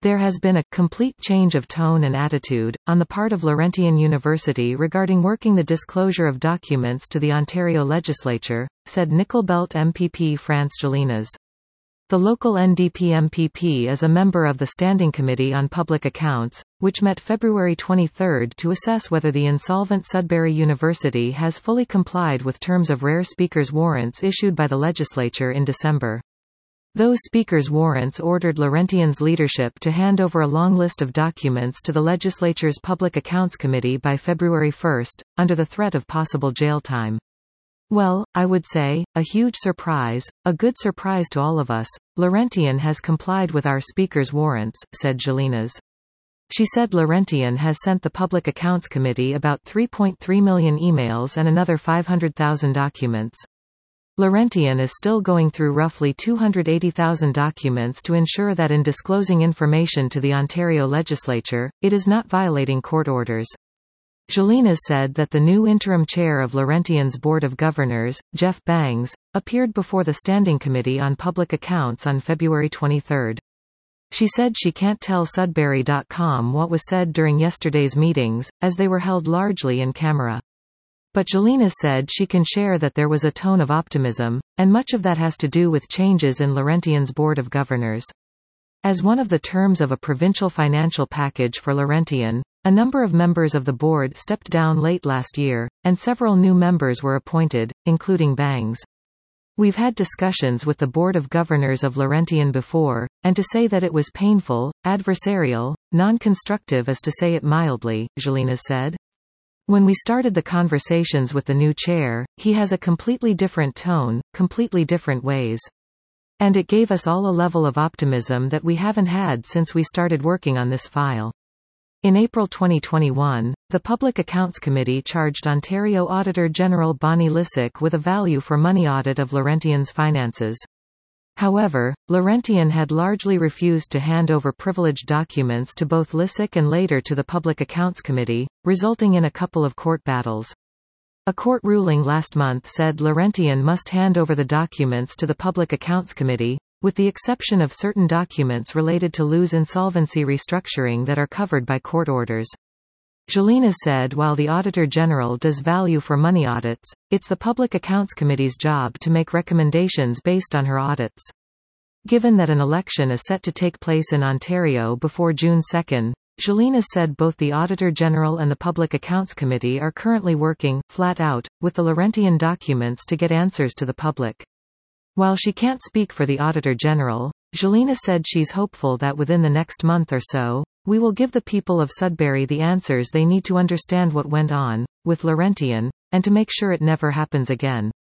There has been a complete change of tone and attitude on the part of Laurentian University regarding working the disclosure of documents to the Ontario legislature, said Nickel Belt MPP France Gélinas. The local NDP MPP is a member of the Standing Committee on Public Accounts, which met February 23 to assess whether the insolvent Sudbury University has fully complied with terms of rare speakers warrants issued by the legislature in December. Those speakers warrants ordered Laurentian's leadership to hand over a long list of documents to the legislature's Public Accounts Committee by February 1, under the threat of possible jail time. Well, I would say, a huge surprise, a good surprise to all of us. Laurentian has complied with our speakers warrants, said Gélinas. She said Laurentian has sent the Public Accounts Committee about 3.3 million emails and another 500,000 documents. Laurentian is still going through roughly 280,000 documents to ensure that in disclosing information to the Ontario legislature, it is not violating court orders. Gélinas said that the new interim chair of Laurentian's Board of Governors, Jeff Bangs, appeared before the Standing Committee on Public Accounts on February 23. She said she can't tell Sudbury.com what was said during yesterday's meetings, as they were held largely in camera. But Gélinas said she can share that there was a tone of optimism, and much of that has to do with changes in Laurentian's Board of Governors. As one of the terms of a provincial financial package for Laurentian, a number of members of the board stepped down late last year, and several new members were appointed, including Bangs. We've had discussions with the Board of Governors of Laurentian before, and to say that it was painful, adversarial, non-constructive is to say it mildly, Gélinas said. When we started the conversations with the new chair, he has a completely different tone, completely different ways. And it gave us all a level of optimism that we haven't had since we started working on this file. In April 2021, the Public Accounts Committee charged Ontario Auditor General Bonnie Lysyk with a value for money audit of Laurentian's finances. However, Laurentian had largely refused to hand over privileged documents to both Lysyk and later to the Public Accounts Committee, resulting in a couple of court battles. A court ruling last month said Laurentian must hand over the documents to the Public Accounts Committee, with the exception of certain documents related to LU's insolvency restructuring that are covered by court orders. Gélinas said while the Auditor General does value for money audits, it's the Public Accounts Committee's job to make recommendations based on her audits. Given that an election is set to take place in Ontario before June 2, Gélinas said both the Auditor General and the Public Accounts Committee are currently working, flat out, with the Laurentian documents to get answers to the public. While she can't speak for the Auditor General, Gélinas said she's hopeful that within the next month or so, we will give the people of Sudbury the answers they need to understand what went on with Laurentian, and to make sure it never happens again.